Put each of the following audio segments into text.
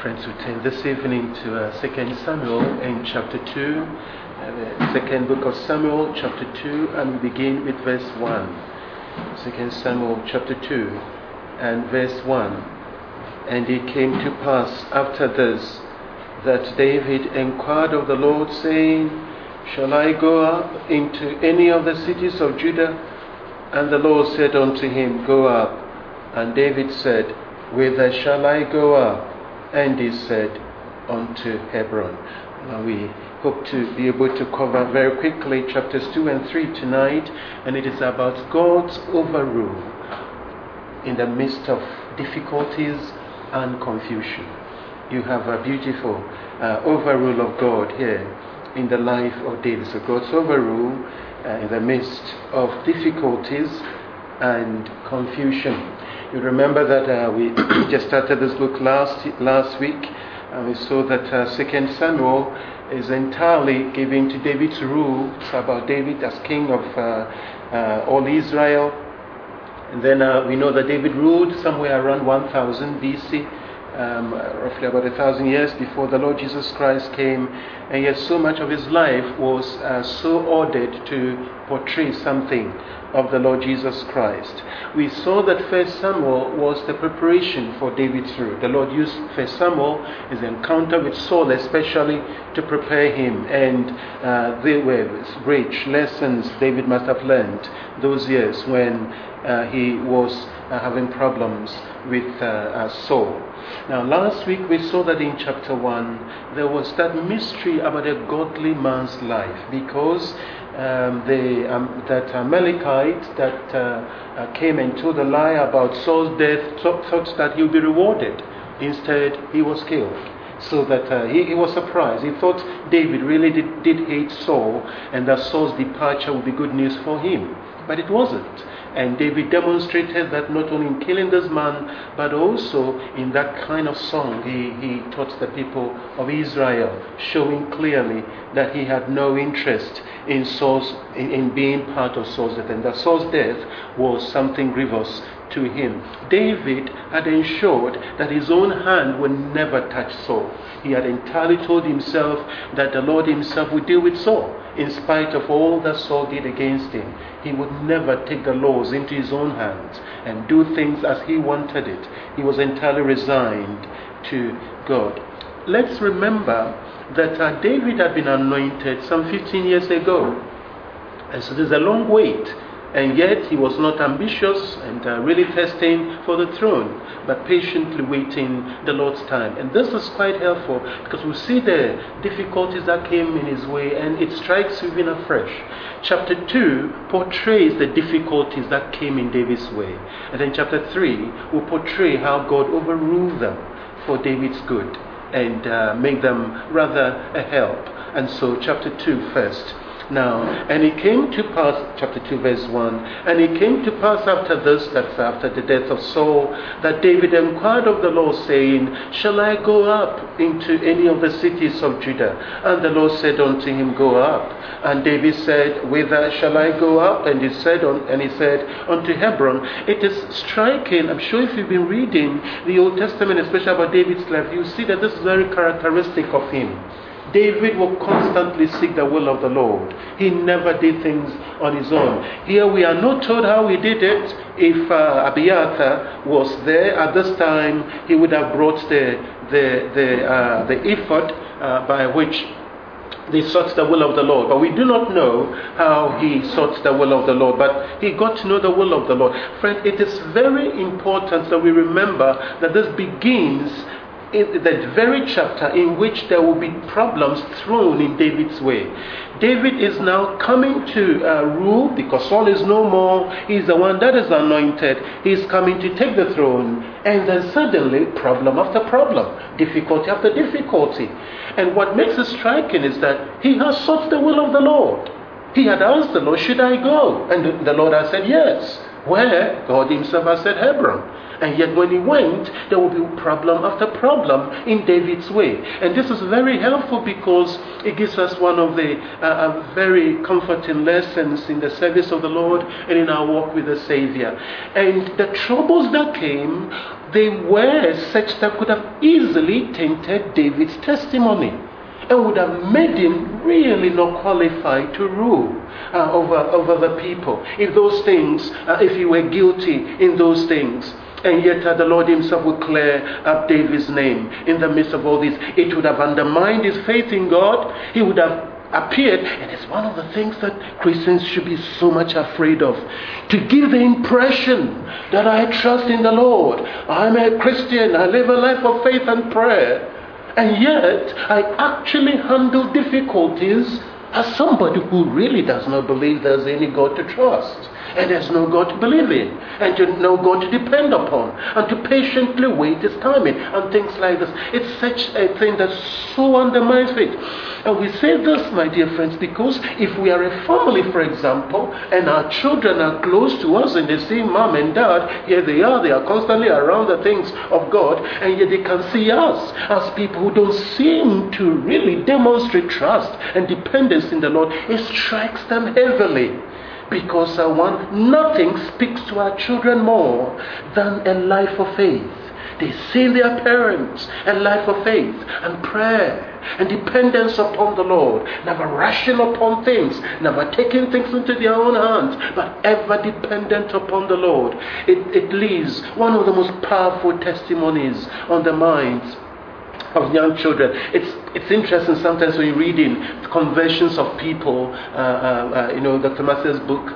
Friends, we turn this evening to 2 Samuel in chapter 2, the second book of Samuel, chapter 2, and we begin with verse 1. 2 Samuel chapter 2 and verse 1. And it came to pass after this that David inquired of the Lord, saying, Shall I go up into any of the cities of Judah? And the Lord said unto him, Go up. And David said, Whither shall I go up? And he said, Unto Hebron. Now we hope to be able to cover very quickly chapters 2 and 3 tonight, and it is about God's overrule in the midst of difficulties and confusion. You have a beautiful overrule of God here in the life of David. So God's overrule in the midst of difficulties and confusion. You remember that we just started this book last week, and we saw that 2 Samuel is entirely given to David's rule. It's about David as king of all Israel. And then we know that David ruled somewhere around 1000 BC, roughly about 1,000 years before the Lord Jesus Christ came. And yet so much of his life was so ordered to portray something of the Lord Jesus Christ. We saw that 1 Samuel was the preparation for David's rule. The Lord used 1 Samuel, his encounter with Saul especially, to prepare him. And they were rich lessons David must have learned those years when he was having problems with Saul. Now last week we saw that in chapter 1 there was that mystery about a godly man's life, because that Amalekite that came and told a lie about Saul's death thought that he would be rewarded. Instead, he was killed. So that he was surprised. He thought David really did hate Saul, and that Saul's departure would be good news for him. But it wasn't. And David demonstrated that not only in killing this man, but also in that kind of song he taught the people of Israel, showing clearly that he had no interest in being part of Saul's death, and that Saul's death was something grievous to him. David had ensured that his own hand would never touch Saul. He had entirely told himself that the Lord himself would deal with Saul. In spite of all that Saul did against him, he would never take the laws into his own hands and do things as he wanted it. He was entirely resigned to God. Let's remember that David had been anointed some 15 years ago. And so there's a long wait. And yet he was not ambitious and really thirsting for the throne, but patiently waiting the Lord's time. And this is quite helpful, because we see the difficulties that came in his way, and it strikes you even afresh. Chapter 2 portrays the difficulties that came in David's way. And then chapter 3 will portray how God overruled them for David's good and make them rather a help. And so chapter 2 first. Now, and it came to pass, chapter 2 verse 1, and it came to pass after this, that's after the death of Saul, that David inquired of the Lord, saying, Shall I go up into any of the cities of Judah? And the Lord said unto him, Go up. And David said, Whither shall I go up? And he said, Unto Hebron. It is striking. I'm sure if you've been reading the Old Testament, especially about David's life, you see that this is very characteristic of him. David will constantly seek the will of the Lord. He never did things on his own. Here we are not told how he did it. If Abiathar was there at this time, he would have brought the ephod by which they sought the will of the Lord. But we do not know how he sought the will of the Lord. But he got to know the will of the Lord. Friend, it is very important that we remember that this begins in that very chapter in which there will be problems thrown in David's way. David is now coming to rule because Saul is no more. He's the one that is anointed. He's coming to take the throne. And then suddenly, problem after problem, difficulty after difficulty. And what makes it striking is that he has sought the will of the Lord. He had asked the Lord, should I go? And the Lord has said yes. where God himself has said Hebron. And yet when he went, there will be problem after problem in David's way. And this is very helpful because it gives us one of the very comforting lessons in the service of the Lord and in our walk with the Savior. And the troubles that came, they were such that could have easily tainted David's testimony and would have made him really not qualified to rule over the people. If those things, if he were guilty in those things. And yet the Lord himself would clear up David's name in the midst of all this. It would have undermined his faith in God. He would have appeared, and it's one of the things that Christians should be so much afraid of, to give the impression that I trust in the Lord. I'm a Christian. I live a life of faith and prayer. And yet, I actually handle difficulties as somebody who really does not believe there's any God to trust. And there's no God to believe in, and no God to depend upon, and to patiently wait his timing, and things like this. It's such a thing that so undermines faith. And we say this, my dear friends, because if we are a family, for example, and our children are close to us and they see mom and dad, here they are constantly around the things of God, and yet they can see us as people who don't seem to really demonstrate trust and dependence in the Lord, it strikes them heavily. Because nothing speaks to our children more than a life of faith. They see in their parents a life of faith and prayer and dependence upon the Lord, never rushing upon things, never taking things into their own hands, but ever dependent upon the Lord. It leaves one of the most powerful testimonies on the minds of young children. It's interesting sometimes when you read in conversions of people, Dr. Massey's book,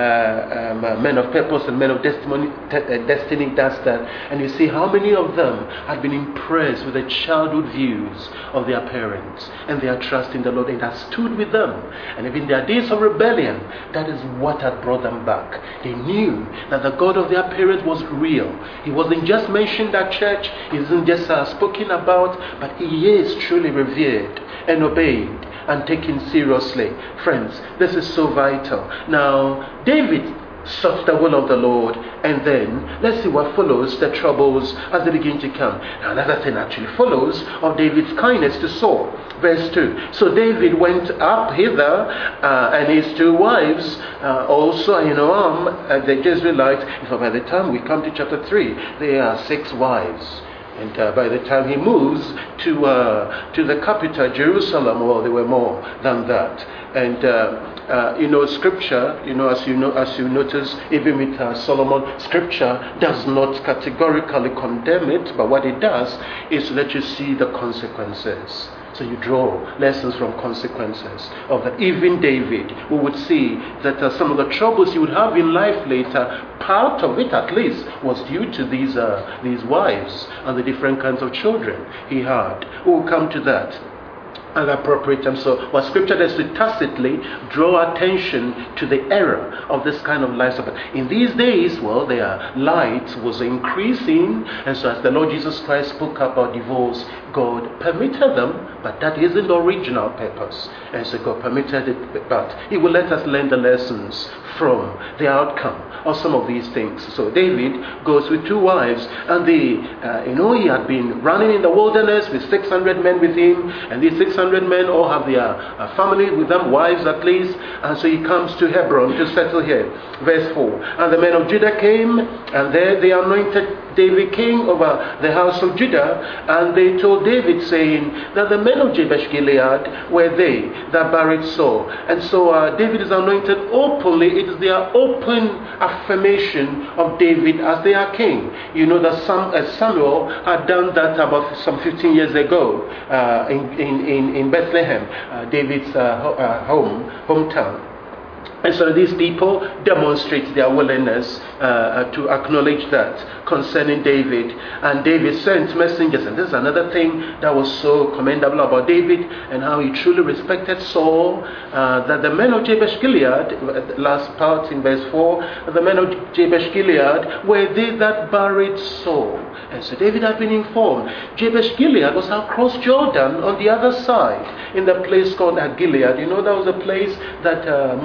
Men of Purpose and Men of Destiny does that, and you see how many of them had been impressed with the childhood views of their parents and their trust in the Lord, and that stood with them. And even in their days of rebellion, that is what had brought them back. They knew that the God of their parents was real. He wasn't just mentioned at church, he isn't just spoken about, but he is truly revealed and obeyed and taken seriously. Friends, this is so vital. Now, David sought the will of the Lord, and then let's see what follows the troubles as they begin to come. Now, another thing actually follows of David's kindness to Saul. Verse 2. So David went up hither, and his two wives, also Ahinoam, the Jezreelite. So by the time we come to chapter 3, there are 6 wives. And by the time he moves to the capital, Jerusalem, well, there were more than that. And Scripture, as you notice, even with Solomon, Scripture does not categorically condemn it, but what it does is let you see the consequences. So you draw lessons from consequences of that. Even David, we would see that some of the troubles he would have in life later, part of it at least, was due to these wives and the different kinds of children he had. We will come to that at the appropriate time. So what Scripture does to tacitly draw attention to the error of this kind of lifestyle. But in these days, well, their light was increasing, and so as the Lord Jesus Christ spoke about divorce, God permitted them, but that isn't the original purpose. And so God permitted it, but He will let us learn the lessons from the outcome of some of these things. So David goes with 2 wives, and he had been running in the wilderness with 600 men with him, and these 600 men all have their family with them, wives at least, and so he comes to Hebron to settle here. Verse 4. And the men of Judah came, and there they anointed David king over the house of Judah, and they told David, saying that the men of Jabesh Gilead were they that buried Saul. And so David is anointed openly. It is their open affirmation of David as their king. You know that Samuel had done that about some 15 years ago in Bethlehem, David's hometown. And so these people demonstrate their willingness to acknowledge that concerning David. And David sent messengers. And this is another thing that was so commendable about David and how he truly respected Saul. That the men of Jabesh Gilead, last part in verse 4, the men of Jabesh Gilead were they that buried Saul. And so David had been informed. Jabesh Gilead was across Jordan on the other side in the place called Gilead. You know, that was a place that Moses gave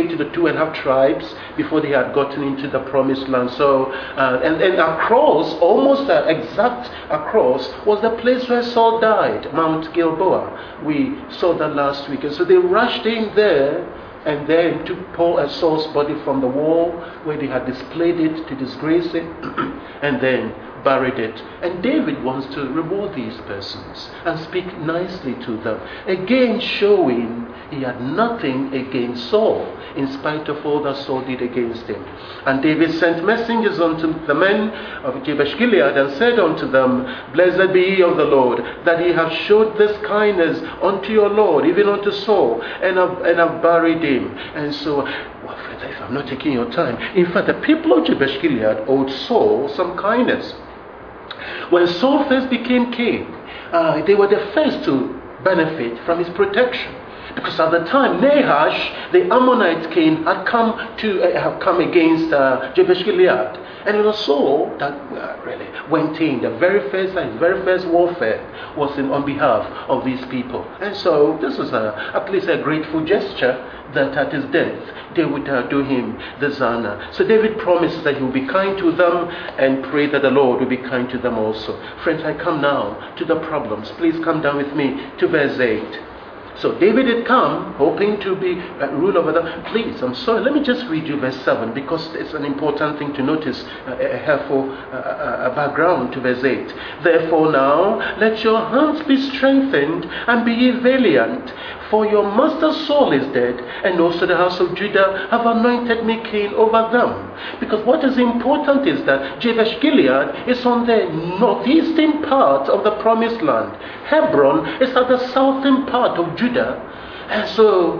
split the 2.5 tribes before they had gotten into the promised land. So, and across, almost exact across, was the place where Saul died, Mount Gilboa. We saw that last week. And so they rushed in there and then took Saul's body from the wall where they had displayed it to disgrace it, and then buried it. And David wants to reward these persons and speak nicely to them, again showing he had nothing against Saul, in spite of all that Saul did against him. And David sent messengers unto the men of Jabesh Gilead, and said unto them, Blessed be ye of the Lord, that ye have showed this kindness unto your Lord, even unto Saul, and have buried him. And so, well, friends, if I'm not taking your time, in fact, the people of Jabesh Gilead owed Saul some kindness. When Saul first became king, they were the first to benefit from his protection. Because at the time, Nahash, the Ammonite king, had come against Jabesh Gilead. And it was Saul that really went in. The very first warfare was on behalf of these people. And so this was at least a grateful gesture that at his death they would do him this honor. So David promises that he will be kind to them, and pray that the Lord will be kind to them also. Friends, I come now to the problems. Please come down with me to verse 8. So David had come, hoping to be rule over them. Please, I'm sorry, let me just read you verse 7, because it's an important thing to notice, a helpful background to verse 8. Therefore now, let your hands be strengthened, and be ye valiant, for your master Saul is dead, and also the house of Judah have anointed me king over them. Because what is important is that Jabesh Gilead is on the northeastern part of the promised land. Hebron is at the southern part of Judah. And so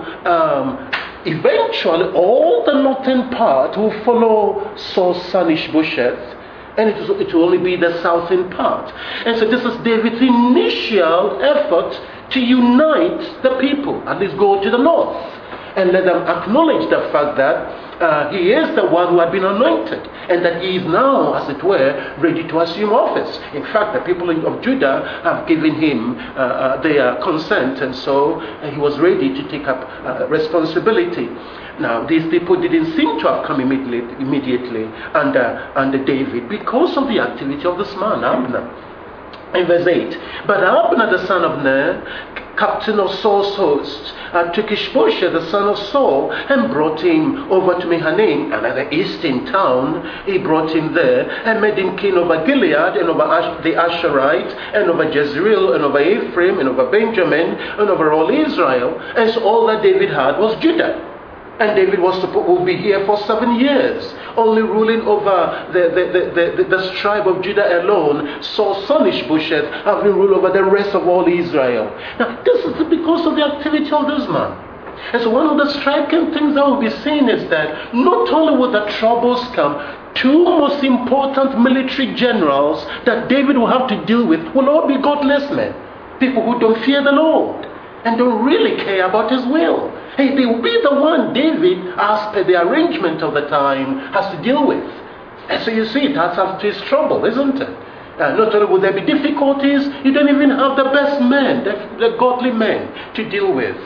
eventually all the northern part will follow Saul's son Ishbosheth, and it will only be the southern part. And so this is David's initial effort to unite the people, at least go to the north, and let them acknowledge the fact that he is the one who had been anointed, and that he is now, as it were, ready to assume office. In fact, the people of Judah have given him their consent, and so he was ready to take up responsibility. Now, these people didn't seem to have come immediately under David, because of the activity of this man, Abner. In verse 8, but Abner the son of Ner, captain of Saul's host, took Ishbosheth the son of Saul, and brought him over to Mahanaim, another eastern town. He brought him there, and made him king over Gilead, and over the Asherites, and over Jezreel, and over Ephraim, and over Benjamin, and over all Israel. And so all that David had was Judah. And David will be here for 7 years, only ruling over the tribe of Judah alone. Saul's son Ishbosheth having ruled over the rest of all Israel. Now, this is because of the activity of this man. And so one of the striking things that will be seen is that not only will the troubles come, two most important military generals that David will have to deal with will all be godless men. People who don't fear the Lord and don't really care about his will. Hey, they will be the one David, as per the arrangement of the time, has to deal with. And so you see, that's after his trouble, isn't it? Not only will there be difficulties, you don't even have the best men, the godly men to deal with.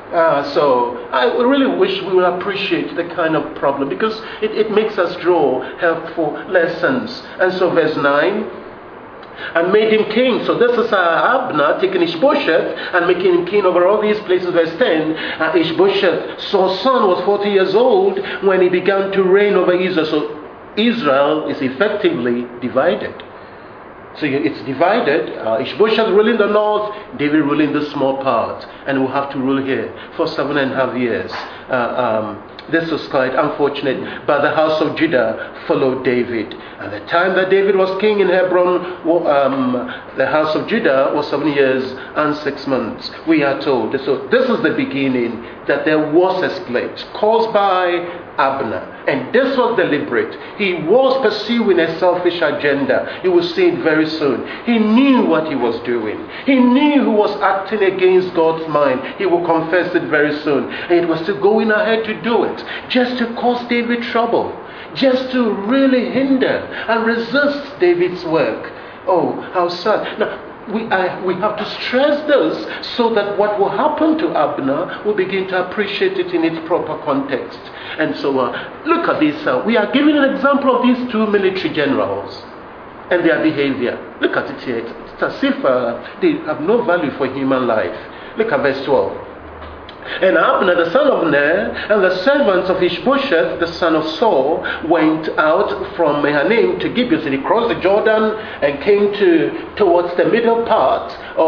So I really wish we would appreciate the kind of problem, because it makes us draw helpful lessons. And so verse 9, and made him king. So this is Abner taking Ishbosheth and making him king over all these places. Verse 10, Ishbosheth, Saul's son, was 40 years old when he began to reign over Israel. So Israel is effectively divided. So it's divided. Ishbosheth ruling the north, David ruling the small part, and will have to rule here for 7.5 years. This was quite unfortunate, but the house of Judah followed David. And the time that David was king in Hebron, the house of Judah was 7 years and 6 months, we are told. So this is the beginning, that there was a split caused by Abner. And this was deliberate. He was pursuing a selfish agenda. You will see it very soon. He knew what he was doing. He knew who was acting against God's mind. He will confess it very soon. And it was still going ahead to do it, just to cause David trouble, just to really hinder and resist David's work. Oh, how sad. Now, we have to stress this so that what will happen to Abner, will begin to appreciate it in its proper context. And so look at this. We are giving an example of these two military generals and their behavior. Look at it here. It's as if they have no value for human life. Look at verse 12. And Abner, the son of Ner, and the servants of Ishbosheth, the son of Saul, went out from Mahanaim to Gibeon. So they crossed the Jordan and came towards the middle part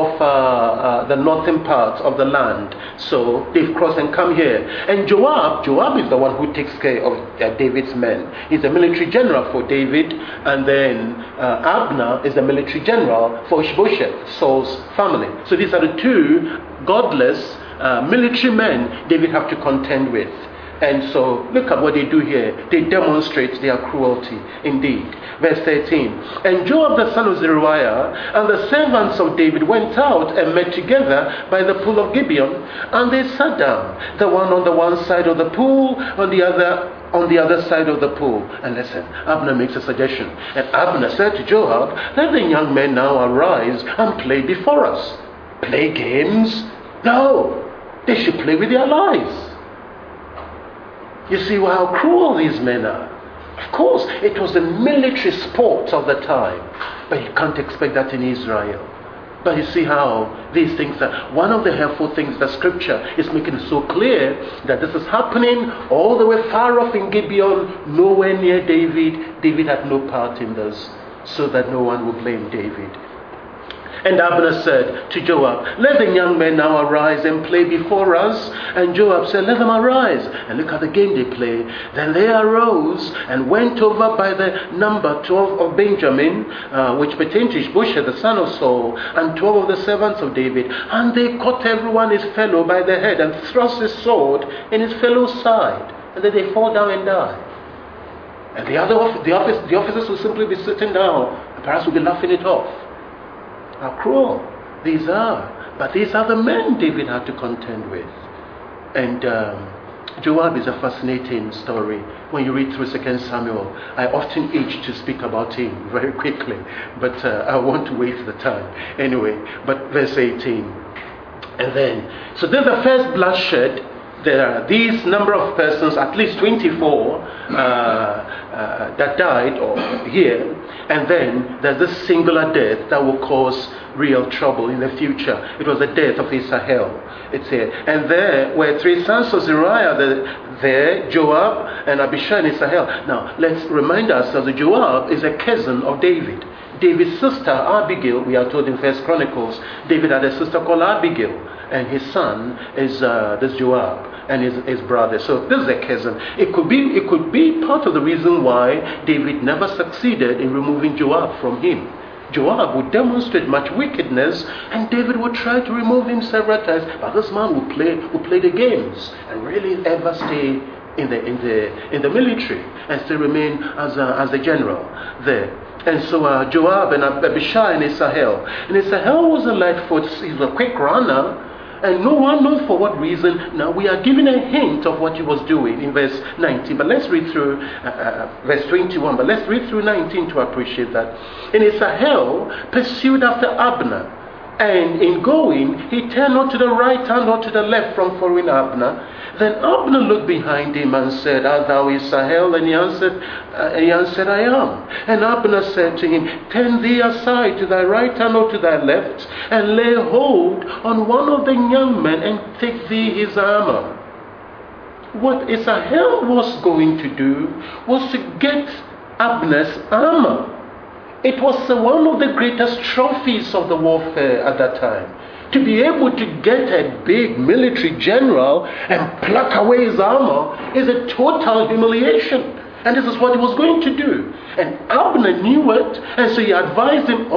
of the northern part of the land. So they've crossed and come here. And Joab is the one who takes care of David's men. He's a military general for David. And then Abner is the military general for Ishbosheth, Saul's family. So these are the two godless military men David have to contend with. And so look at what they do here. They demonstrate their cruelty indeed. Verse 13. And Joab the son of Zeruiah and the servants of David went out and met together by the pool of Gibeon, and they sat down, the one on the one side of the pool, on the other side of the pool. And listen, Abner makes a suggestion. And Abner said to Joab, let the young men now arise and play before us. Play games? No. They should play with their lives. You see how cruel these men are. Of course, it was the military sport of the time, but you can't expect that in Israel. But you see how these things are. One of the helpful things that Scripture is making it so clear that this is happening all the way far off in Gibeon, nowhere near David. David had no part in this, so that no one will blame David. And Abner said to Joab, let the young men now arise and play before us. And Joab said, let them arise. And look at the game they play. Then they arose and went over by the number 12 of Benjamin, which pertained to Ishbosheth, the son of Saul, and 12 of the servants of David. And they caught everyone his fellow by the head and thrust his sword in his fellow's side. And then they fall down and die. And the officers will simply be sitting down and perhaps will be laughing it off. How cruel these are. But these are the men David had to contend with. And Joab is a fascinating story. When you read through 2 Samuel, I often itch to speak about him very quickly. But I want to waste the time. Anyway, but verse 18. And then, so there's the first bloodshed. There are these number of persons, at least 24, that died here. And then there's this singular death that will cause real trouble in the future. It was the death of Asahel. It's here. And there were three sons of Zeruiah there, Joab and Abishai and Asahel. Now, let's remind ourselves that Joab is a cousin of David. David's sister, Abigail, we are told in 1 Chronicles, David had a sister called Abigail. And his son is this Joab and his brother. So this is a cousin. It could be part of the reason why David never succeeded in removing Joab from him. Joab would demonstrate much wickedness, and David would try to remove him several times. But this man would play the games and really ever stay in the military and still remain as a general there. And so Joab and Abishai and Asahel. And Asahel was a light foot. He was a quick runner. And no one knows for what reason. Now we are given a hint of what he was doing in verse 19. But let's read through verse 21. But let's read through 19 to appreciate that. And Asahel pursued after Abner. And in going, he turned not to the right hand nor to the left from following Abner. Then Abner looked behind him and said, art thou Asahel? And he answered, I am. And Abner said to him, turn thee aside to thy right hand or to thy left, and lay hold on one of the young men, and take thee his armor. What Asahel was going to do was to get Abner's armor. It was one of the greatest trophies of the warfare at that time. To be able to get a big military general and pluck away his armor is a total humiliation. And this is what he was going to do. And Abner knew it, and so he advised him,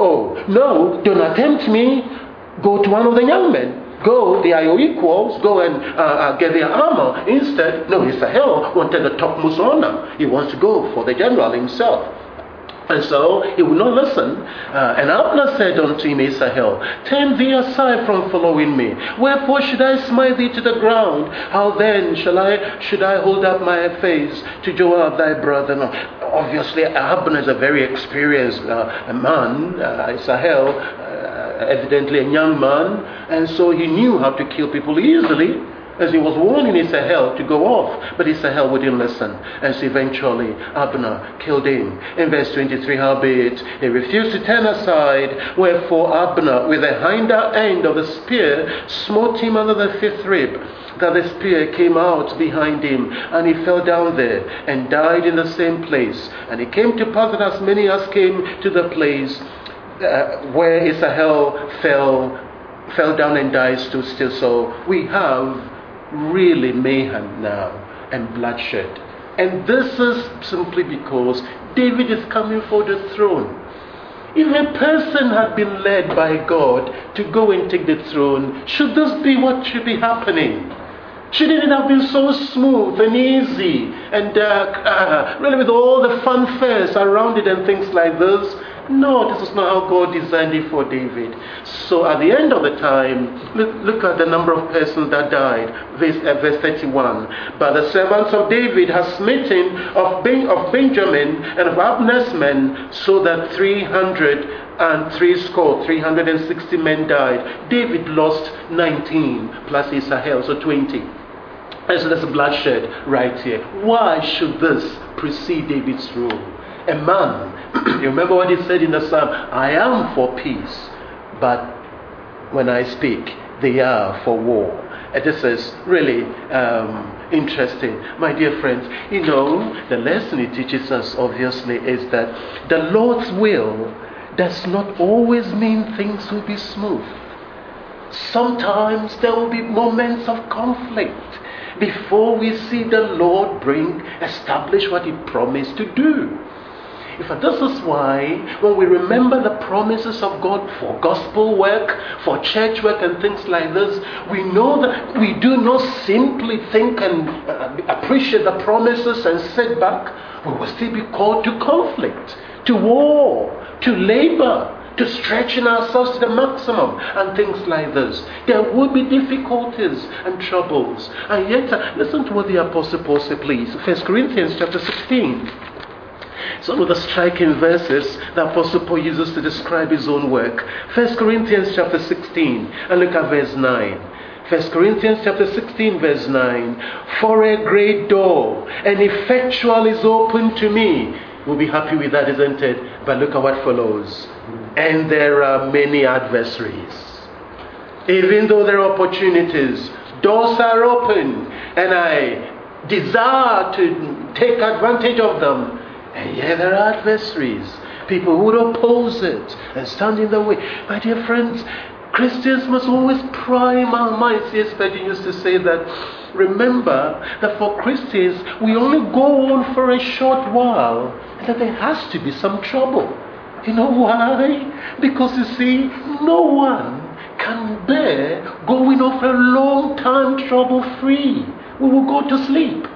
no, don't attempt me. Go to one of the young men. Go, they are your equals. Go and get their armor. Instead, no, Asahel wanted the topmost honor. He wants to go for the general himself. And so he would not listen. And Abner said unto him, Asahel, turn thee aside from following me. Wherefore should I smite thee to the ground? How then should I hold up my face to Joab thy brother? No. Obviously, Abner is a very experienced man. Asahel evidently a young man, and so he knew how to kill people easily, as he was warning Asahel to go off, but Asahel wouldn't listen, and so eventually Abner killed him. In verse 23, howbeit he refused to turn aside, wherefore Abner with the hinder end of the spear smote him under the fifth rib, that the spear came out behind him, and he fell down there, and died in the same place. And it came to pass that as many as came to the place where Asahel fell down and died stood still. So we have really mayhem now and bloodshed. And this is simply because David is coming for the throne. If a person had been led by God to go and take the throne, should this be what should be happening? Shouldn't it have been so smooth and easy and really with all the fanfares around it and things like this? No, this is not how God designed it for David. So at the end of the time, look at the number of persons that died. Verse 31. But the servants of David have smitten of Benjamin and of Abner's men, so that 360 men died. David lost 19 plus Asahel, so 20. And so there's bloodshed right here. Why should this precede David's rule? A man, you remember what he said in the Psalm, I am for peace, but when I speak, they are for war. And this is really interesting. My dear friends, the lesson it teaches us, obviously, is that the Lord's will does not always mean things will be smooth. Sometimes there will be moments of conflict before we see the Lord establish what He promised to do. This is why when we remember the promises of God for gospel work, for church work and things like this, we know that we do not simply think and appreciate the promises and sit back. We will still be called to conflict, to war, to labor, to stretching ourselves to the maximum and things like this. There will be difficulties and troubles. And yet, listen to what the Apostle Paul said, please. 1 Corinthians chapter 16. Some of the striking verses the Apostle Paul uses to describe his own work. 1 Corinthians chapter 16, and look at verse 9. 1 Corinthians chapter 16 verse 9. For a great door, and effectual is open to me. We'll be happy with that, isn't it? But look at what follows. And there are many adversaries. Even though there are opportunities, doors are open, and I desire to take advantage of them. And yet there are adversaries, people who would oppose it and stand in the way. My dear friends, Christians must always prime our minds. Yes, Spurgeon used to say that, remember that for Christians, we only go on for a short while, and that there has to be some trouble. You know why? Because you see, no one can bear going on for a long time trouble-free. We will go to sleep.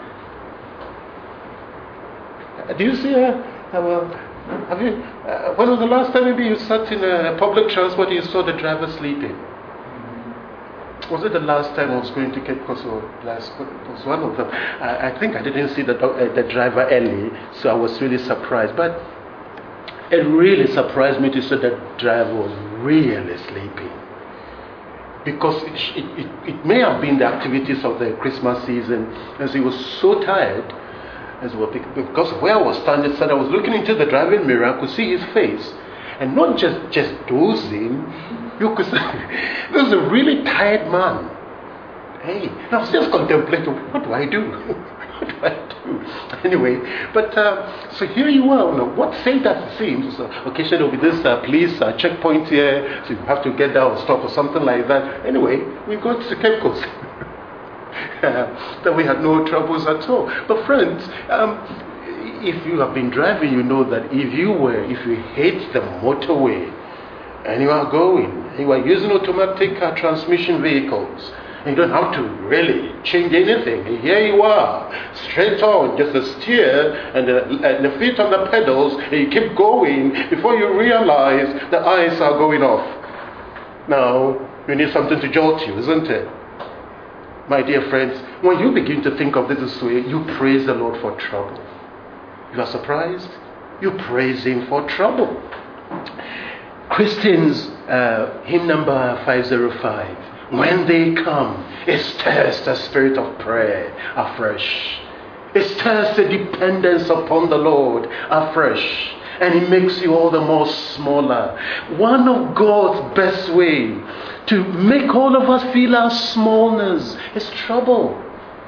Do you see have you, when was the last time maybe you sat in a public transport and you saw the driver sleeping? Was it the last time I was going to Cape Coast? It was one of them. I think I didn't see the driver early, so I was really surprised. But it really surprised me to see that driver was really sleeping. Because it may have been the activities of the Christmas season, as he was so tired. As well, because where I was standing, I was looking into the driving mirror, I could see his face, and not just dozing. You could see this is a really tired man. Hey, and I was just contemplating, what do I do? What do I do? Anyway, but so here you are. What say that seems? So occasionally there will be this police checkpoint here, so you have to get down or stop or something like that. Anyway, we got to Cape Coast. That we had no troubles at all. But friends, if you have been driving, you know that if you hit the motorway and you are using automatic transmission vehicles, and you don't have to really change anything. And here you are, straight on, just a steer and the feet on the pedals, and you keep going before you realize the eyes are going off. Now, you need something to jolt you, isn't it? My dear friends, when you begin to think of this way, you praise the Lord for trouble. You are surprised? You praise Him for trouble. Christians, hymn number 505. When they come, it stirs the spirit of prayer afresh. It stirs the dependence upon the Lord afresh. And it makes you all the more smaller. One of God's best way to make all of us feel our smallness is trouble.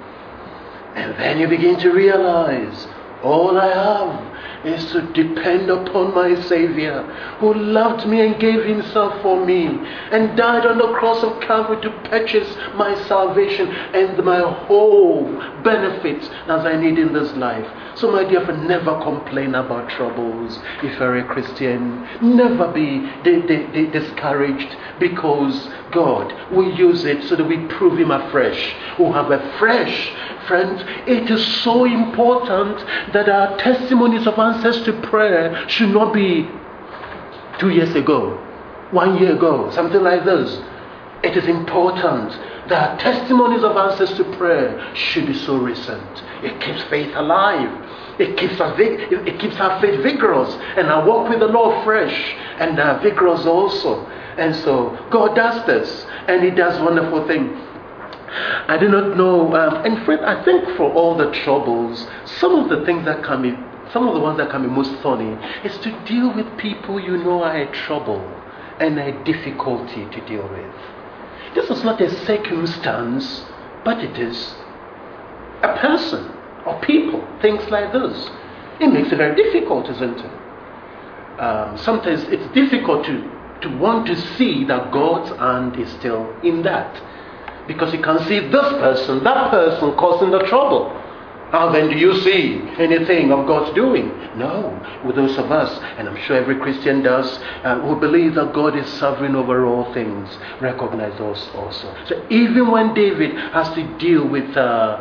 And then you begin to realize, all I have is to depend upon my Savior, who loved me and gave himself for me, and died on the cross of Calvary to purchase my salvation and my whole benefits as I need in this life. So my dear friend, never complain about troubles if you're a Christian. Never be discouraged, because God will use it so that we prove him afresh. We'll have a fresh. Friends, it is so important that our testimonies of answers to prayer should not be 2 years ago, 1 year ago, something like this. It is important that our testimonies of answers to prayer should be so recent. It keeps faith alive. It keeps our faith vigorous, and our walk with the Lord fresh and vigorous also. And so God does this, and he does wonderful things. I do not know, and friend, I think for all the troubles, some of the ones that can be most thorny is to deal with people you know are a trouble and a difficulty to deal with. This is not a circumstance, but it is a person or people, things like this. It makes it very difficult, isn't it? Sometimes it's difficult to want to see that God's hand is still in that. Because you can see this person, that person causing the trouble. How then do you see anything of God's doing? No. With those of us, and I'm sure every Christian does, who believe that God is sovereign over all things, recognize those also. So even when David has to deal with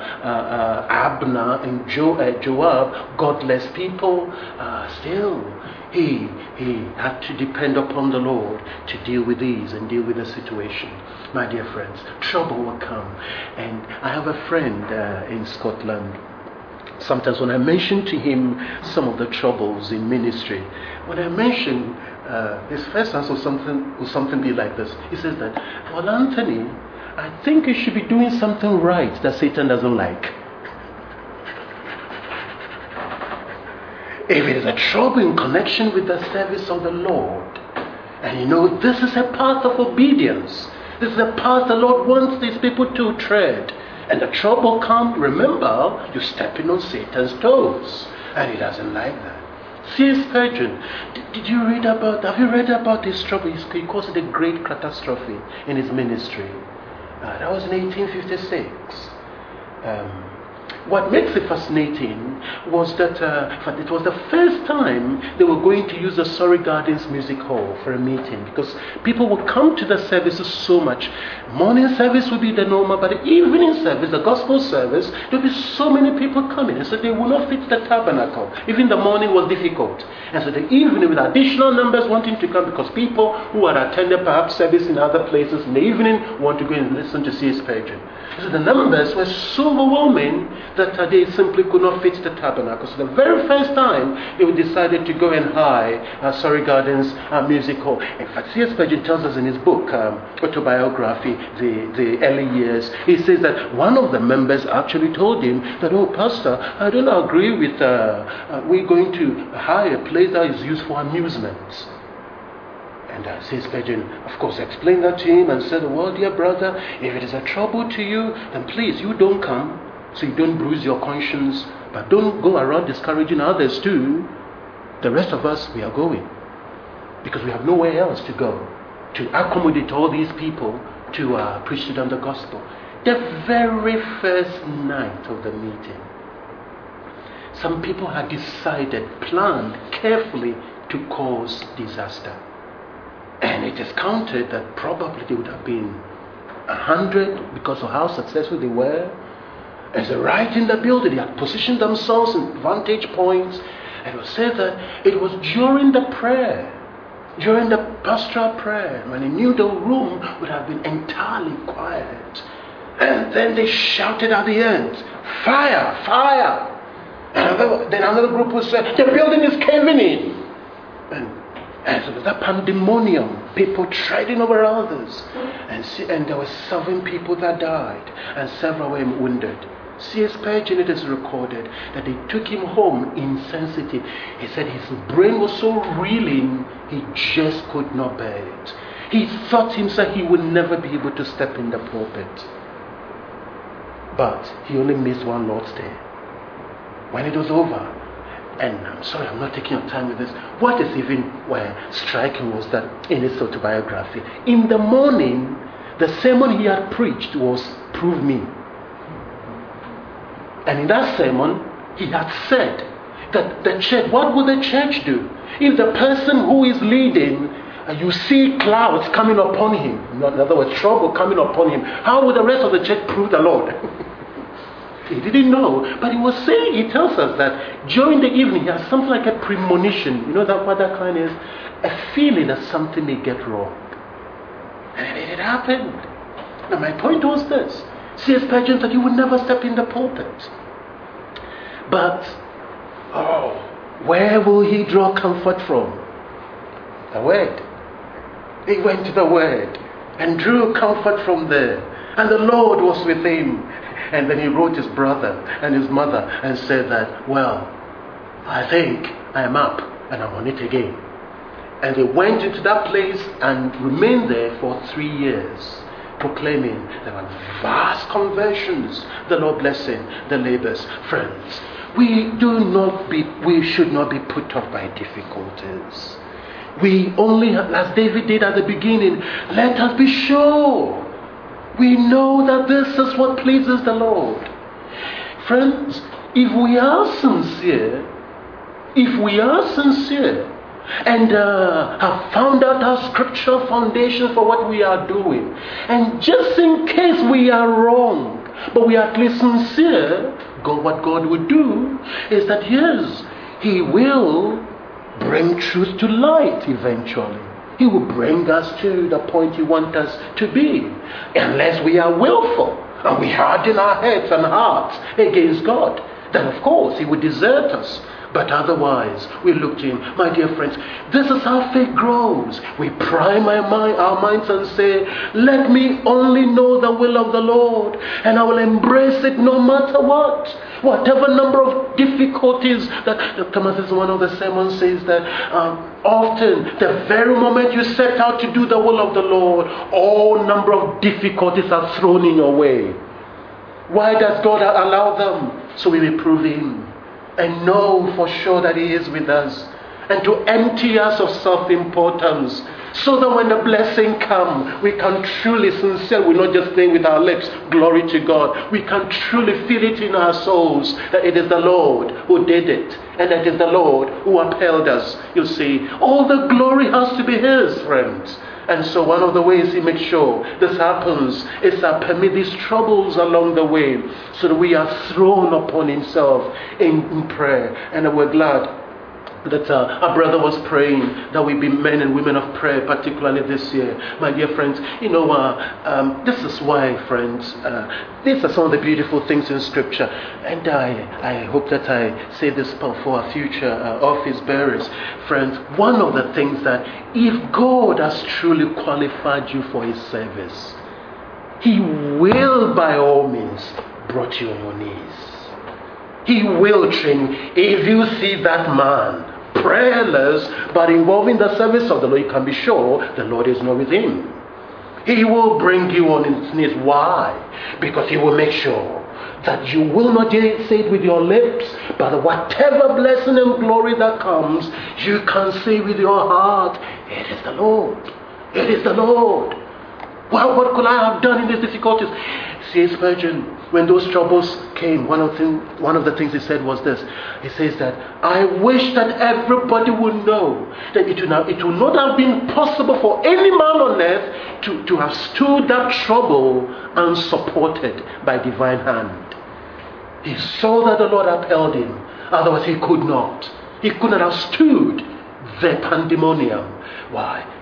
Abner and Joab, godless people, still he had to depend upon the Lord to deal with these and deal with the situation. My dear friends, trouble will come. And I have a friend in Scotland. Sometimes when I mention to him some of the troubles in ministry, when I mention, his first answer will something be like this. He says that, well, Anthony, I think you should be doing something right that Satan doesn't like. If it is a trouble in connection with the service of the Lord, and you know this is a path of obedience, this is a path the Lord wants these people to tread, and the trouble comes, remember, you're stepping on Satan's toes, and he doesn't like that. C.S. Spurgeon, have you read about his trouble? He caused a great catastrophe in his ministry. That was in 1856. What makes it fascinating was that it was the first time they were going to use the Surrey Gardens Music Hall for a meeting, because people would come to the services so much. Morning service would be the normal, but the evening service, the gospel service, there would be so many people coming, and so they would not fit the tabernacle. Even the morning was difficult, and so the evening, with additional numbers wanting to come, because people who had attended perhaps service in other places in the evening want to go and listen to C.S. Spurgeon. So the numbers were so overwhelming that they simply could not fit the tabernacle. So the very first time they decided to go and hire Surrey Gardens Music Hall. In fact, C.S. Spurgeon tells us in his book, autobiography, the early years, he says that one of the members actually told him that, oh, Pastor, I don't agree with, we're going to hire a place that is used for amusement. And C.S. Spurgeon, of course, explained that to him and said, well, dear brother, if it is a trouble to you, then please, you don't come, so you don't bruise your conscience, but don't go around discouraging others too. The rest of us, we are going, because we have nowhere else to go to accommodate all these people to preach to them the gospel. The very first night of the meeting, some people had planned carefully to cause disaster. And it is counted that probably they would have been 100 because of how successful they were. As they're right in the building, they had positioned themselves in vantage points. And it was said that it was during the prayer, during the pastoral prayer, when they knew the room would have been entirely quiet. And then they shouted at the end, fire, fire. And then another group would say, the building is caving in. And And so that pandemonium, people treading over others, and there were 7 people that died, and several were wounded. C.S. Spurgeon, it is recorded that they took him home insensitive. He said his brain was so reeling, he just could not bear it. He thought himself he would never be able to step in the pulpit. But he only missed one Lord's Day. When it was over, and I'm sorry, I'm not taking your time with this. What is even striking was that in his autobiography, in the morning, the sermon he had preached was "Prove Me." And in that sermon, he had said that the church, what would the church do? If the person who is leading, you see clouds coming upon him, in other words, trouble coming upon him, how would the rest of the church prove the Lord? He didn't know, but he was saying, he tells us that during the evening he has something like a premonition. You know that what that kind is? A feeling that something may get wrong. And it happened. Now my point was this. C.S. Spurgeon said he would never step in the pulpit. But, where will he draw comfort from? The Word. He went to the Word and drew comfort from there. And the Lord was with him. And then he wrote his brother and his mother and said that, well, I think I am up and I'm on it again. And they went into that place and remained there for 3 years, proclaiming there were vast conversions. The Lord blessing the labors. Friends, we should not be put off by difficulties. We only, as David did at the beginning, let us be sure. We know that this is what pleases the Lord. Friends, if we are sincere, and have found out our scriptural foundation for what we are doing, and just in case we are wrong, but we are at least sincere, what God will do is that, yes, He will bring truth to light eventually. He will bring us to the point He wants us to be. Unless we are willful and we harden our heads and hearts against God, then of course He will desert us. But otherwise, we look to Him. My dear friends, this is how faith grows. We prime our minds and say, let me only know the will of the Lord, and I will embrace it no matter what. Whatever number of difficulties that Thomas is one of the sermons says that often the very moment you set out to do the will of the Lord, all number of difficulties are thrown in your way. Why does God allow them? So we may prove Him and know for sure that He is with us, and to empty us of self-importance, so that when the blessing comes, we can truly, sincerely, we're not just saying with our lips, glory to God. We can truly feel it in our souls that it is the Lord who did it, and that it is the Lord who upheld us. You see, all the glory has to be His, friends. And so one of the ways He makes sure this happens is to permit these troubles along the way, so that we are thrown upon Himself in prayer. And we're glad that our brother was praying that we be men and women of prayer, particularly this year. My dear friends, this is why, friends, these are some of the beautiful things in Scripture. And I hope that I say this for our future office bearers. Friends, one of the things that if God has truly qualified you for His service, He will by all means brought you on your knees. He will train you. If you see that man prayerless but involving the service of the Lord, you can be sure the Lord is not with him. He will bring you on his knees. Why? Because He will make sure that you will not just say it with your lips, but whatever blessing and glory that comes, you can say with your heart, it is the Lord. It is the Lord. Well, what could I have done in these difficulties? C.S. Spurgeon, when those troubles came, one of the things he said was this. He says that, I wish that everybody would know that it would not have been possible for any man on earth to have stood that trouble unsupported by divine hand. He saw that the Lord upheld him. Otherwise he could not. He could not have stood the pandemonium. Why?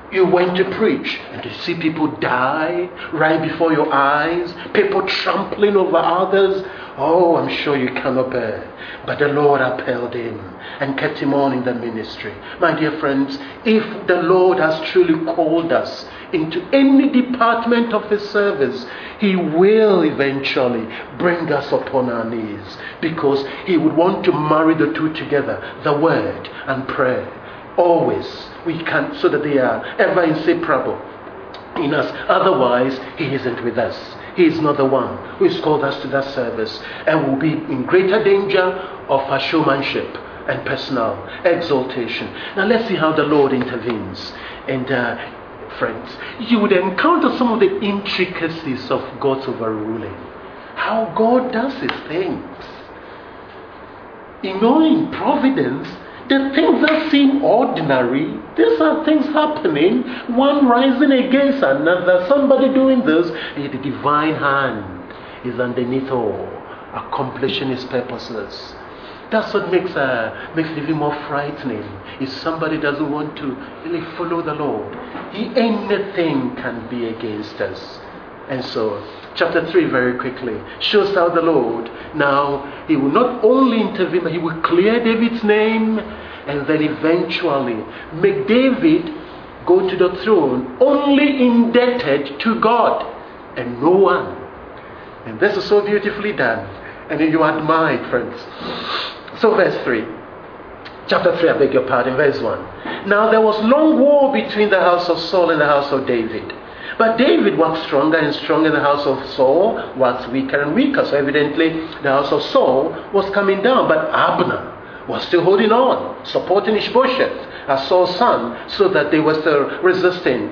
You went to preach and you see people die right before your eyes, people trampling over others. Oh, I'm sure you cannot bear. But the Lord upheld him and kept him on in the ministry. My dear friends, if the Lord has truly called us into any department of his service, he will eventually bring us upon our knees, because he would want to marry the two together, the word and prayer. Always we can, so that they are ever inseparable in us. Otherwise, he isn't with us. He is not the one who has called us to that service, and will be in greater danger of our showmanship and personal exaltation. Now let's see how the Lord intervenes. And friends, you would encounter some of the intricacies of God's overruling. How God does his things. In providence, the things that seem ordinary, these are things happening, one rising against another, somebody doing this, and the divine hand is underneath all, accomplishing his purposes. That's what makes it even more frightening. If somebody doesn't want to really follow the Lord, anything can be against us. And so, chapter 3 very quickly shows how the Lord, now, he will not only intervene, but he will clear David's name, and then eventually make David go to the throne only indebted to God and no one. And this is so beautifully done. And you admire it, friends. So verse 3. Chapter 3, I beg your pardon, verse 1. Now there was long war between the house of Saul and the house of David. But David waxed stronger and stronger, the house of Saul waxed weaker and weaker. So evidently the house of Saul was coming down. But Abner was still holding on, supporting Ishbosheth as Saul's son, so that they were still resisting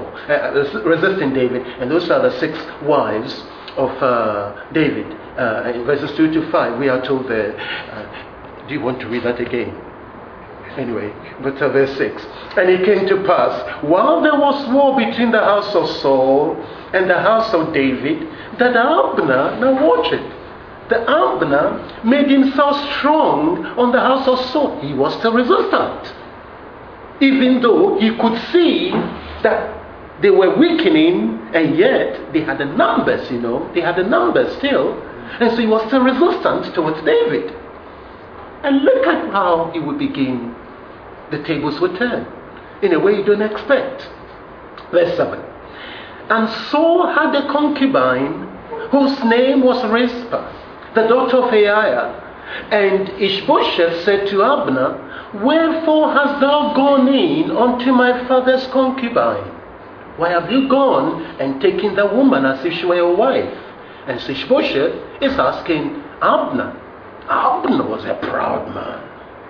David. And those are the 6 wives of David. In verses 2 to 5, we are told there. Do you want to read that again? Anyway, but verse 6. And it came to pass, while there was war between the house of Saul and the house of David, that Abner, now watch it, the Abner made himself strong on the house of Saul. He was still resistant. Even though he could see that they were weakening, and yet they had the numbers, they had the numbers still. And so he was still resistant towards David. And look at how he would begin. The tables would turn in a way you don't expect. Verse 7. And Saul had a concubine whose name was Rizpah, the daughter of Aiah. And Ishbosheth said to Abner, wherefore hast thou gone in unto my father's concubine? Why have you gone and taken the woman as if she were your wife? And so Ishbosheth is asking Abner. Abner was a proud man.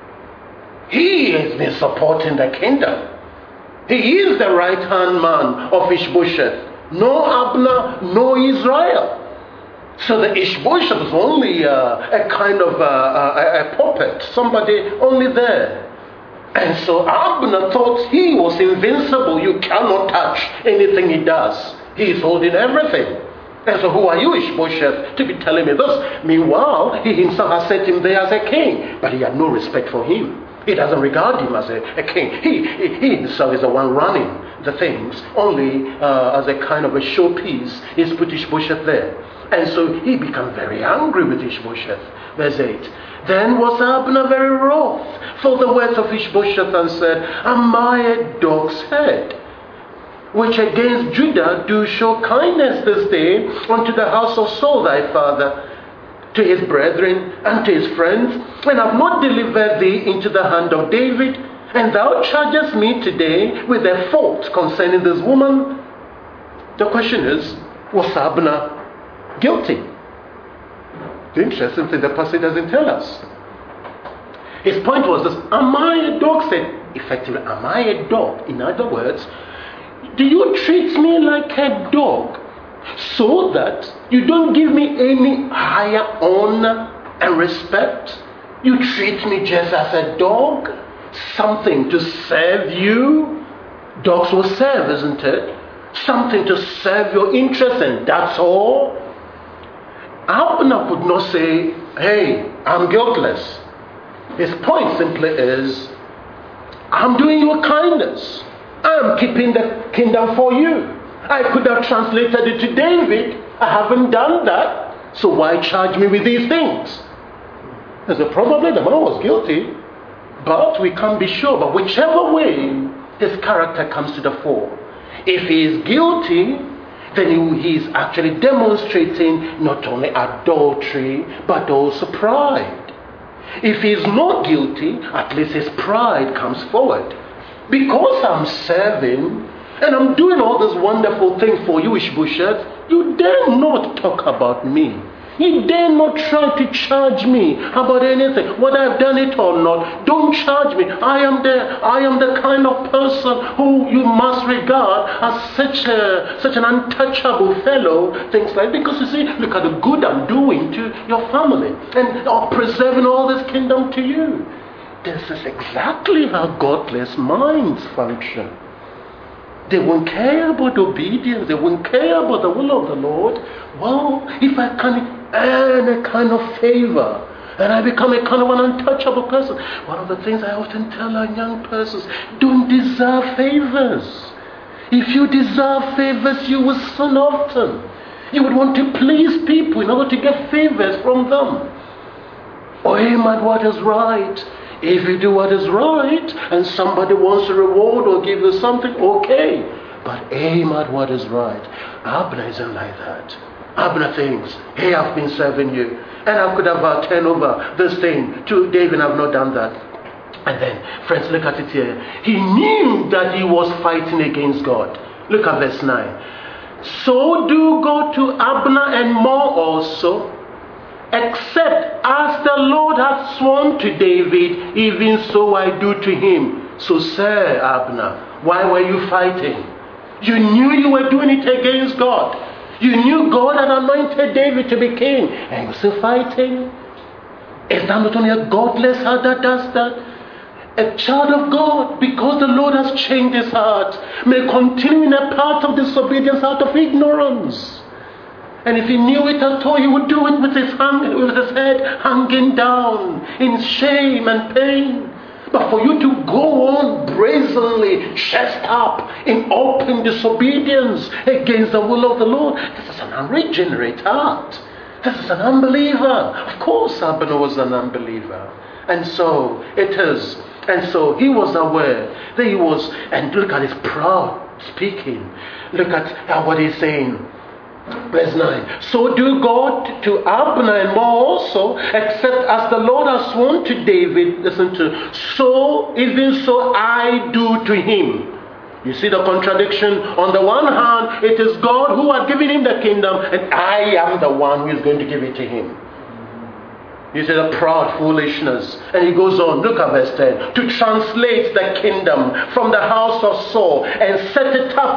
He has been supporting the kingdom. He is the right-hand man of Ishbosheth. No Abner, no Israel. So the Ishbosheth was only a kind of a puppet, somebody only there. And so Abner thought he was invincible. You cannot touch anything he does. He is holding everything. And so who are you, Ishbosheth, to be telling me this? Meanwhile, he himself has set him there as a king, but he had no respect for him. He doesn't regard him as a king. He himself is the one running the things, only as a kind of a showpiece. He's put Ishbosheth there. And so he became very angry with Ishbosheth. Verse 8. Then was Abner very wroth for the words of Ishbosheth, and said, am I a dog's head, which against Judah do show kindness this day unto the house of Saul thy father, to his brethren and to his friends, and have not delivered thee into the hand of David, and thou chargest me today with a fault concerning this woman? The question is, was Abner guilty? The interesting thing, the passage doesn't tell us. His point was this: am I a dog? Said effectively, am I a dog? In other words, do you treat me like a dog so that you don't give me any higher honor and respect? You treat me just as a dog, something to serve you. Dogs will serve, isn't it? Something to serve your interests, and that's all. Abner could not say, hey, I'm guiltless. His point simply is, I'm doing you a kindness. I'm keeping the kingdom for you. I could have translated it to David. I haven't done that. So why charge me with these things? So probably the man was guilty, but we can't be sure. But whichever way, his character comes to the fore. If he is guilty, then he is actually demonstrating not only adultery, but also pride. If he is not guilty, at least his pride comes forward. Because I'm serving, and I'm doing all this wonderful thing for you, Ishbosheth, you dare not talk about me. You dare not try to charge me about anything, whether I've done it or not. Don't charge me. I am the kind of person who you must regard as such an untouchable fellow. Things like, because you see, look at the good I'm doing to your family and I'm preserving all this kingdom to you. This is exactly how godless minds function. They won't care about obedience. They won't care about the will of the Lord. Well, if I can earn a kind of favor and I become a kind of an untouchable person. One of the things I often tell our young persons, don't deserve favors. If you deserve favors, you will sin often. You would want to please people in order to get favors from them. Or aim at what is right. If you do what is right and somebody wants a reward or give you something, okay. But aim at what is right. Abner isn't like that. Abner thinks, hey, I've been serving you. And I could have turned over this thing to David. I've not done that. And then, friends, look at it here. He knew that he was fighting against God. Look at verse 9. So do go to Abner and more also, except as the Lord hath sworn to David, even so I do to him. So, sir, Abner, why were you fighting? You knew you were doing it against God. You knew God had anointed David to be king, and you're still fighting. Is that not only a godless heart that does that? A child of God, because the Lord has changed his heart, may continue in a path of disobedience out of ignorance. And if he knew it at all, he would do it with his head hanging down in shame and pain. But for you to go on brazenly, chest up, in open disobedience against the will of the Lord, this is an unregenerate heart. This is an unbeliever. Of course, Abner was an unbeliever. And so it is. And so he was aware that he was, and look at his proud speaking. Look at what he's saying. Verse 9. So do go to Abner and more also, except as the Lord has sworn to David, listen to, so even so I do to him. You see the contradiction? On the one hand, it is God who has given him the kingdom, and I am the one who is going to give it to him. You see the proud foolishness. And he goes on, look at verse 10. To translate the kingdom from the house of Saul and set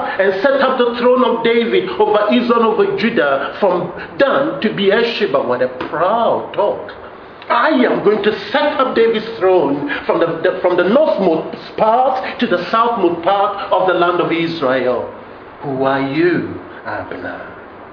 up the throne of David over Israel, over Judah, from Dan to Beersheba. What a proud talk. I am going to set up David's throne from the northmost part to the southmost part of the land of Israel. Who are you, Abner?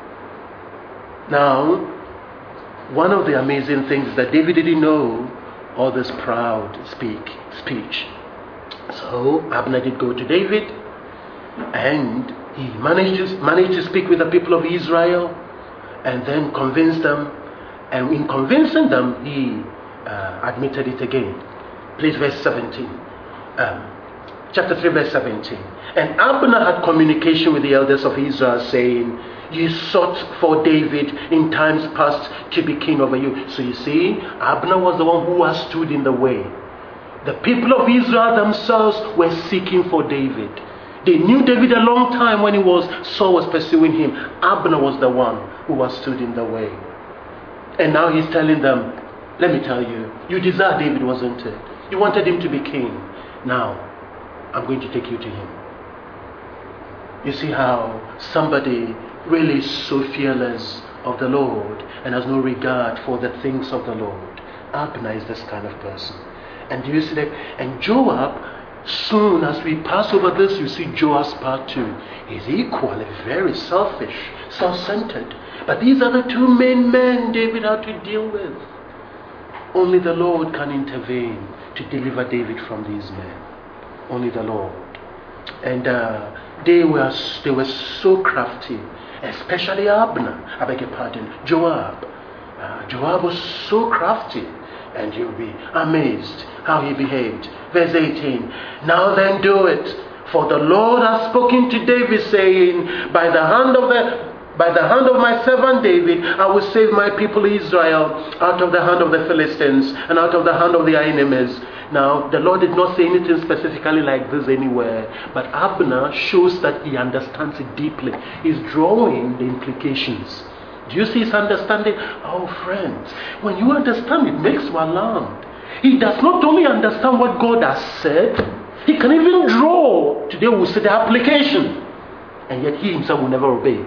Now, one of the amazing things is that David didn't know all this proud speech. So Abner did go to David, and he managed to speak with the people of Israel, and then convince them. And in convincing them, he admitted it again. Please, verse 17. Chapter 3, verse 17. And Abner had communication with the elders of Israel, saying, you sought for David in times past to be king over you. So you see, Abner was the one who has stood in the way. The people of Israel themselves were seeking for David. They knew David a long time when Saul was pursuing him. Abner was the one who has stood in the way. And now he's telling them, let me tell you, you desired David, wasn't it? You wanted him to be king. Now, I'm going to take you to him. You see how somebody really is so fearless of the Lord and has no regard for the things of the Lord. Abner is this kind of person. And do you see that? And Joab, soon as we pass over this, you see Joab's part too. He's equally very selfish, self-centered. But these are the two main men David had to deal with. Only the Lord can intervene to deliver David from these men. Only the Lord. And they were so crafty, especially Abner. I beg your pardon, Joab. Joab was so crafty, and you'll be amazed how he behaved. Verse 18. Now then do it, for the Lord has spoken to David, saying, by the hand of my servant David, I will save my people Israel out of the hand of the Philistines and out of the hand of their enemies. Now, the Lord did not say anything specifically like this anywhere, but Abner shows that he understands it deeply. He's drawing the implications. Do you see his understanding? Oh, friends, when you understand, it makes you alarmed. He does not only understand what God has said, he can even draw, today we'll say, the application, and yet he himself will never obey.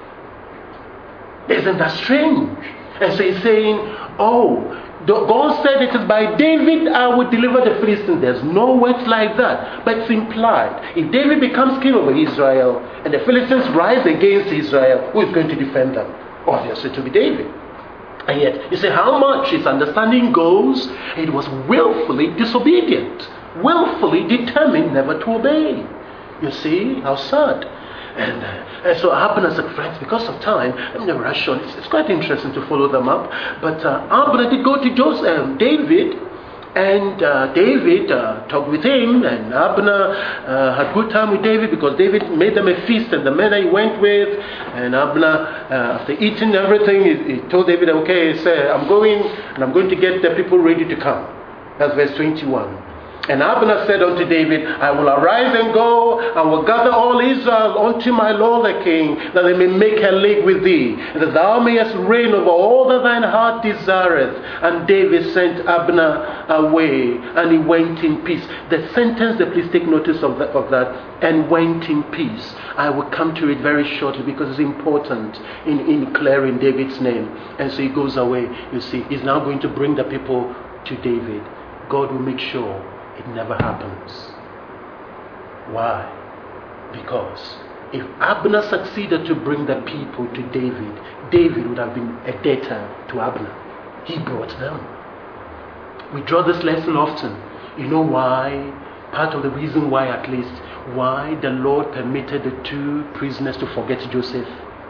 Isn't that strange? And so he's saying, God said it is by David I will deliver the Philistines. There's no words like that, but it's implied. If David becomes king over Israel and the Philistines rise against Israel, who is going to defend them? Obviously to be David. And yet, you say how much his understanding goes, it was willfully disobedient, willfully determined never to obey. You see, how sad. And so Abner said, friends, because of time, I'm never rush on. It's quite interesting to follow them up. But Abner did go to David, and David talked with him, and Abner had good time with David because David made them a feast, and the men that he went with, and Abner, after eating everything, he told David, okay, sir, I'm going to get the people ready to come. That's verse 21. And Abner said unto David, I will arise and go, and will gather all Israel unto my lord the king, that they may make a league with thee, and that thou mayest reign over all that thine heart desireth. And David sent Abner away, and he went in peace. The sentence, please take notice of that, and went in peace. I will come to it very shortly because it's important in clearing David's name. And so he goes away. You see, he's now going to bring the people to David. God will make sure it never happens. Why? Because if Abner succeeded to bring the people to David, David would have been a debtor to Abner. He brought them. We draw this lesson often. You know why? Part of the reason why, at least, why the Lord permitted the two prisoners to forget Joseph.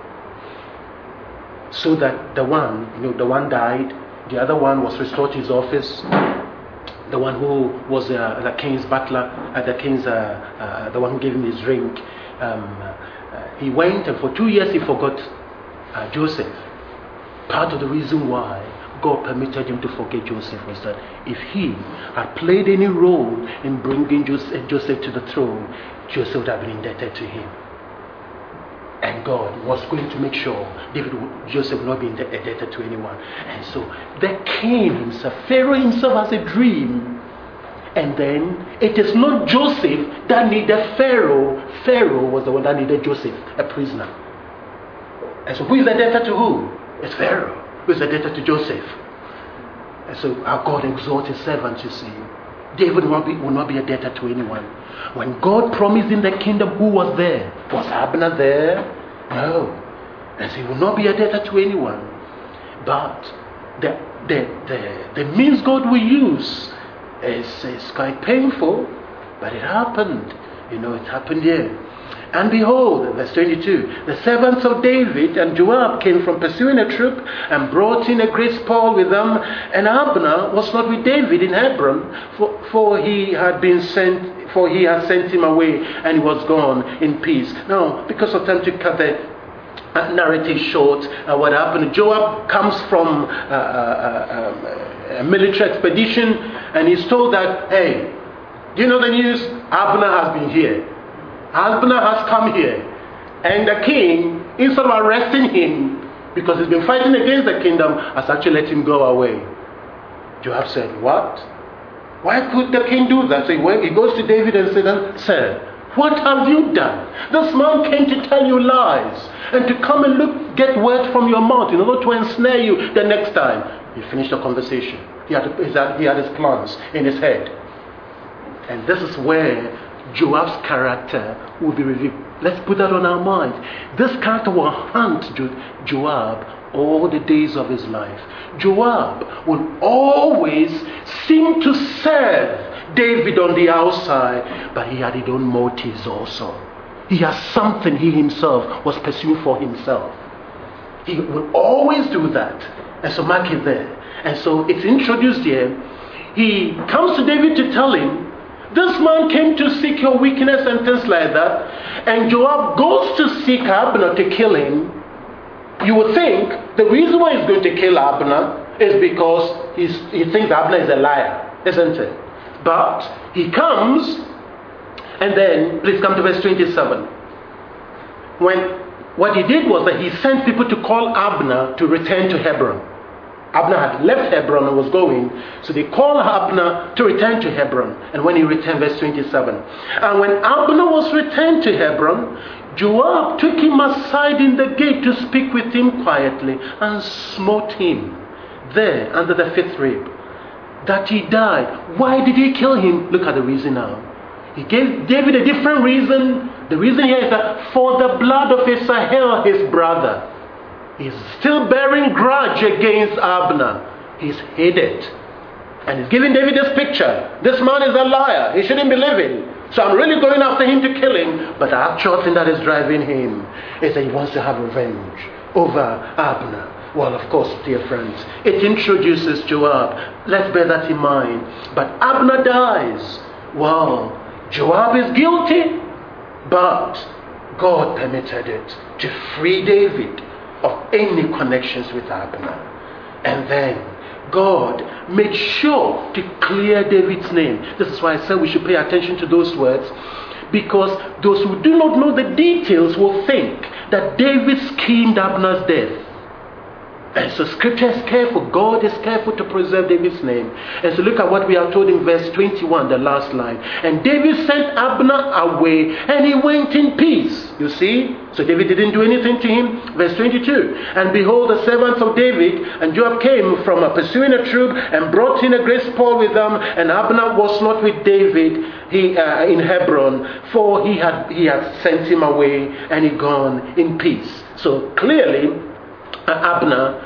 So that the one died, the other one was restored to his office. The one who was the king's butler, the one who gave him his ring, he went, and for 2 years he forgot Joseph. Part of the reason why God permitted him to forget Joseph was that if he had played any role in bringing Joseph to the throne, Joseph would have been indebted to him. And God was going to make sure Joseph would not be indebted to anyone. And so the king himself, Pharaoh himself, has a dream. And then it is not Joseph that needed Pharaoh. Pharaoh was the one that needed Joseph, a prisoner. And so who is the debtor to who? It's Pharaoh. Who is the debtor to Joseph? And so our God exalts his servants, you see. David will not be a debtor to anyone. When God promised him the kingdom, who was there? Was Abner there? No. And so he will not be a debtor to anyone. But the means God will use is quite painful, but it happened. It happened here. And behold, verse 22, the servants of David and Joab came from pursuing a troop and brought in a great spoil with them. And Abner was not with David in Hebron, for he had sent him away, and he was gone in peace. Now, because of time to cut the narrative short, what happened? Joab comes from a military expedition, and he's told that, hey, do you know the news? Abner has been here. Abner has come here, and the king, instead of arresting him because he's been fighting against the kingdom, has actually let him go away. Joab said, what? Why could the king do that? So he goes to David and said, sir, what have you done? This man came to tell you lies and to come and get word from your mouth in order to ensnare you the next time. He finished the conversation. He had his plans in his head. And this is where Joab's character will be revealed. Let's put that on our minds. This character will haunt Joab all the days of his life. Joab will always seem to serve David on the outside, but he had his own motives also. He has something he himself was pursuing for himself. He will always do that. And so mark it there. And so it's introduced here. He comes to David to tell him, this man came to seek your weakness and things like that. And Joab goes to seek Abner to kill him. You would think the reason why he's going to kill Abner is because he thinks Abner is a liar, isn't it? But he comes, and then, please come to verse 27. What he did was that he sent people to call Abner to return to Hebron. Abner had left Hebron and was going, so they called Abner to return to Hebron. And when he returned, verse 27. And when Abner was returned to Hebron, Joab took him aside in the gate to speak with him quietly and smote him there under the fifth rib, that he died. Why did he kill him? Look at the reason now. He gave David a different reason. The reason here is that for the blood of Asahel, his brother. He's still bearing grudge against Abner. He's hid it. And he's giving David this picture. This man is a liar. He shouldn't be living. So I'm really going after him to kill him. But the actual thing that is driving him is that he wants to have revenge over Abner. Well, of course, dear friends, it introduces Joab. Let's bear that in mind. But Abner dies. Well, Joab is guilty, but God permitted it to free David of any connections with Abner. And then God made sure to clear David's name. This is why I said we should pay attention to those words, because those who do not know the details will think that David schemed Abner's death. And so Scripture is careful. God is careful to preserve David's name. And so look at what we are told in verse 21, the last line. And David sent Abner away, and he went in peace. You see? So David didn't do anything to him. Verse 22. And behold, the servants of David and Joab came from pursuing a troop and brought in a great spoil with them. And Abner was not with David in Hebron, for he had sent him away, and he gone in peace. So clearly, Abner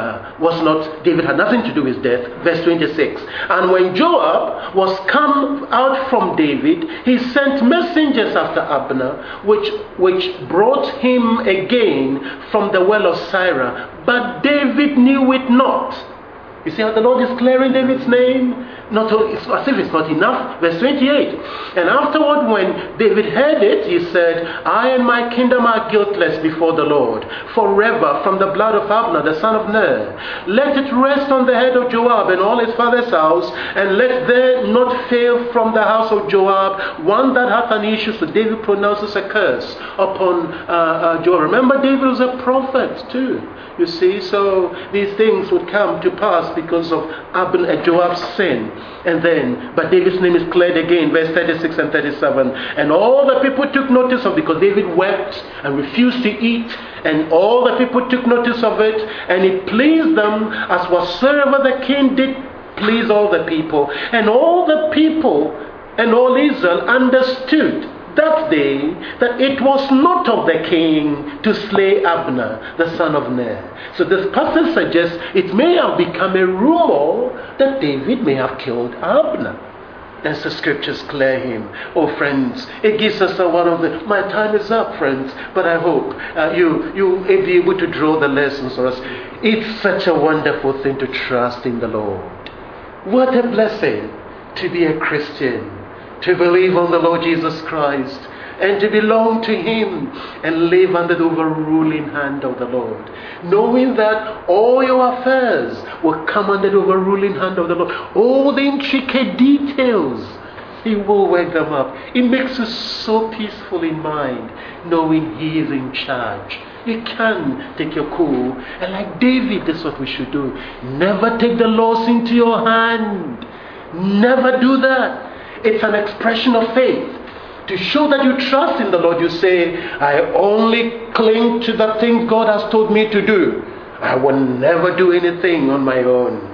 David had nothing to do with his death. Verse 26. And when Joab was come out from David, he sent messengers after Abner, which brought him again from the well of Sirah. But David knew it not. You see how the Lord is clearing David's name? Not only, as if it's not enough. Verse 28. And afterward, when David heard it, he said, I and my kingdom are guiltless before the Lord, forever, from the blood of Abner, the son of Ner. Let it rest on the head of Joab and all his father's house, and let there not fail from the house of Joab one that hath an issue. So David pronounces a curse upon Joab. Remember, David was a prophet too. You see, so these things would come to pass because of Joab's sin. And then, but David's name is cleared again, verse 36 and 37. And all the people took notice of it, because David wept and refused to eat. And all the people took notice of it, and it pleased them, as whatsoever the king did please all the people. And all the people and all Israel understood that day that it was not of the king to slay Abner, the son of Ner. So this passage suggests it may have become a rumor that David may have killed Abner. And so scriptures clear him. Oh friends, it gives us my time is up, friends, but I hope you will be able to draw the lessons for us. It's such a wonderful thing to trust in the Lord. What a blessing to be a Christian, to believe on the Lord Jesus Christ, and to belong to Him and live under the overruling hand of the Lord, knowing that all your affairs will come under the overruling hand of the Lord. All the intricate details, He will work them up. It makes us so peaceful in mind, knowing He is in charge. You can take your cool, and like David, that's what we should do. Never take the laws into your hand. Never do that. It's an expression of faith. To show that you trust in the Lord, you say, I only cling to the things God has told me to do. I will never do anything on my own.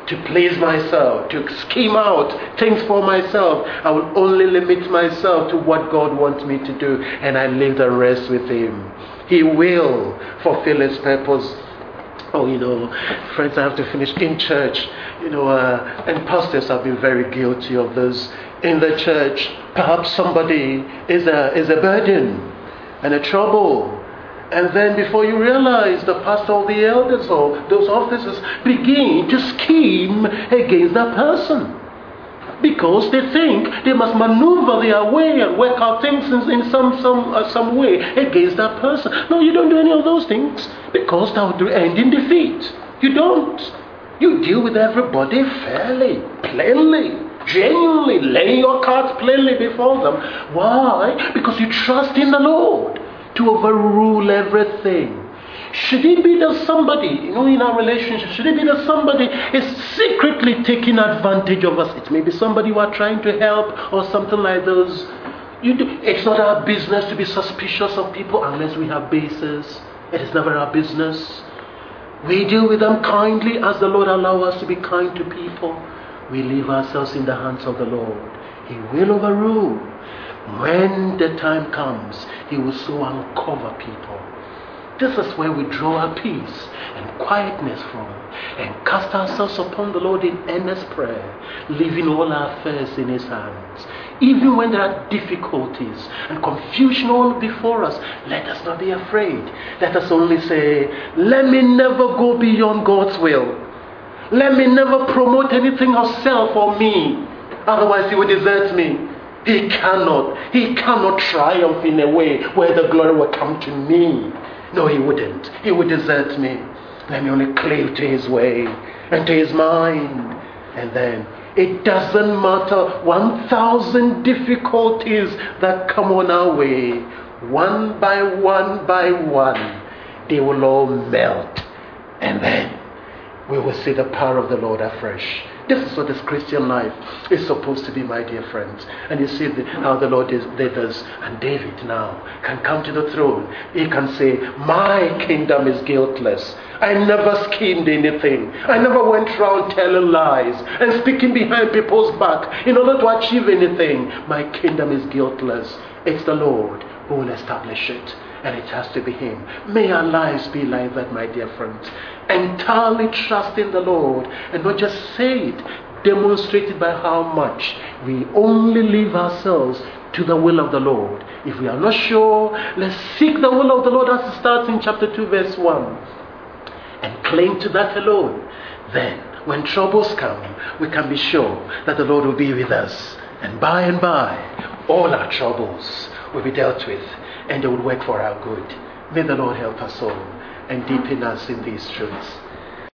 to please myself, to scheme out things for myself. I will only limit myself to what God wants me to do, and I leave the rest with Him. He will fulfill His purpose. Oh, friends, I have to finish in church. And pastors have been very guilty of this. In the church, perhaps somebody is a burden and a trouble. And then before you realize, the pastor or the elders or those officers begin to scheme against that person. Because they think they must maneuver their way and work out things in some way against that person. No, you don't do any of those things, because that would end in defeat. You don't. You deal with everybody fairly, plainly, genuinely, lay your cards plainly before them. Why? Because you trust in the Lord to overrule everything. Should it be that somebody, in our relationship, should it be that somebody is secretly taking advantage of us? It may be somebody you are trying to help or something like those. It's not our business to be suspicious of people unless we have basis. It is never our business. We deal with them kindly as the Lord allows us to be kind to people. We leave ourselves in the hands of the Lord. He will overrule. When the time comes, He will so uncover people. This is where we draw our peace and quietness from, and cast ourselves upon the Lord in earnest prayer, leaving all our affairs in His hands. Even when there are difficulties and confusion all before us, let us not be afraid. Let us only say, let me never go beyond God's will. Let me never promote anything of self or me. Otherwise He will desert me. He cannot triumph in a way where the glory will come to me. No, He wouldn't. He would desert me. Let me only cleave to His way and to His mind. And then it doesn't matter 1,000 difficulties that come on our way. One by one, they will all melt. And then we will see the power of the Lord afresh. This is what this Christian life is supposed to be, my dear friends. And you see how the Lord did this. And David now can come to the throne. He can say, my kingdom is guiltless. I never schemed anything. I never went around telling lies and speaking behind people's back in order to achieve anything. My kingdom is guiltless. It's the Lord who will establish it. And it has to be Him. May our lives be like that, my dear friends. Entirely trust in the Lord, and not just say it, demonstrated by how much we only leave ourselves to the will of the Lord. If we are not sure, let's seek the will of the Lord, as it starts in chapter 2 verse 1, and cling to that alone. Then when troubles come, we can be sure that the Lord will be with us, and by all our troubles will be dealt with, and they will work for our good. May the Lord help us all and deepen us in these truths.